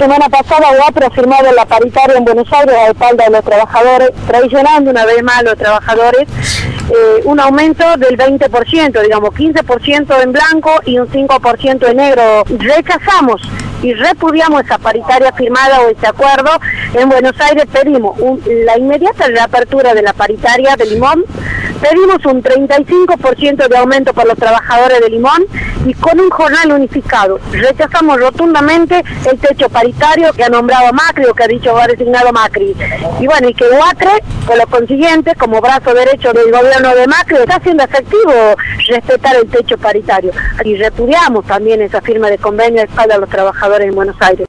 semana pasada UAPRE ha firmado la paritaria en Buenos Aires a espalda de los trabajadores, traicionando una vez más a los trabajadores, un aumento del 20%, digamos 15% en blanco y un 5% en negro. Rechazamos y repudiamos esa paritaria firmada o ese acuerdo. En Buenos Aires pedimos la inmediata reapertura de la paritaria de Limón, pedimos un 35% de aumento para los trabajadores de Limón y con un jornal unificado. Rechazamos rotundamente el techo paritario que ha nombrado Macri o que ha dicho va designado Macri. Y bueno, y que UAPRE, por lo consiguiente, como brazo derecho del gobierno de Macri, está haciendo efectivo respetar el techo paritario. Y repudiamos también esa firma de convenio a espalda de los trabajadores en Buenos Aires.